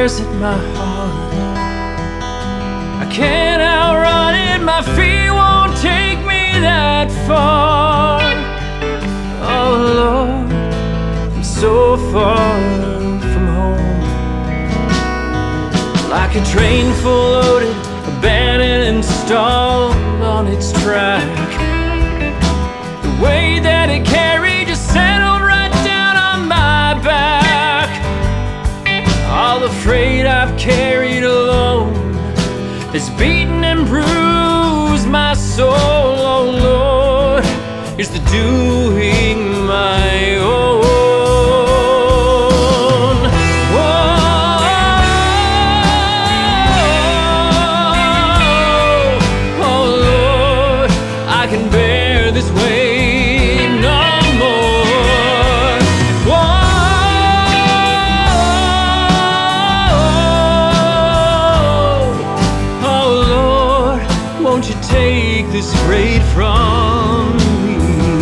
tears at my heart. I can't outrun it, my feet won't take me that far. Oh Lord, I'm so far from home. Like a train full loaded, abandoned and stalled on its track. The weight that it carried just settled right down on my back. All the freight I've carried alone has beaten and bruised my soul. Oh Lord, here's the doing my own. Won't you take this freight from me?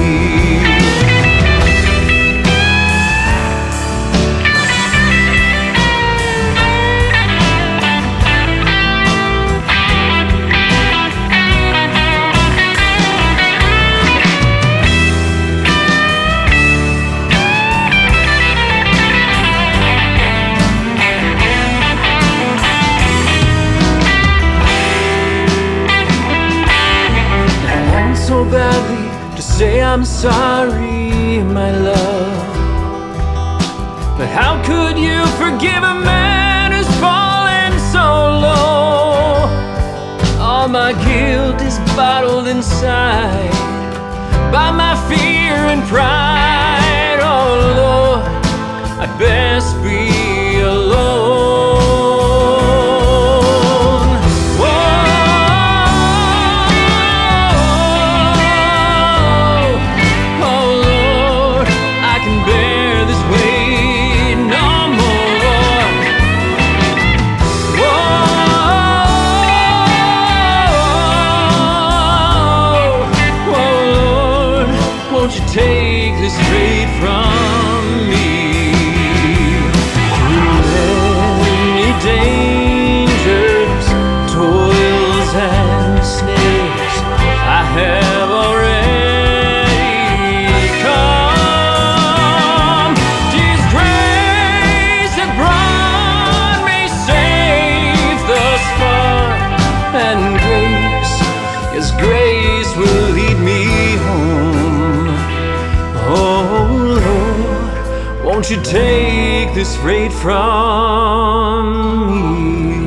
So badly to say I'm sorry, my love, but how could you forgive a man who's fallen so low? All my guilt is bottled inside by my fear and pride. Oh Lord, I'd best be alone. Won't you take this freight from me? Through many dangers, toils and snares, I have already come. Jesus' grace that brought me safe thus far, and grace, His grace will lead me home. Oh Lord, won't you take this freight from me?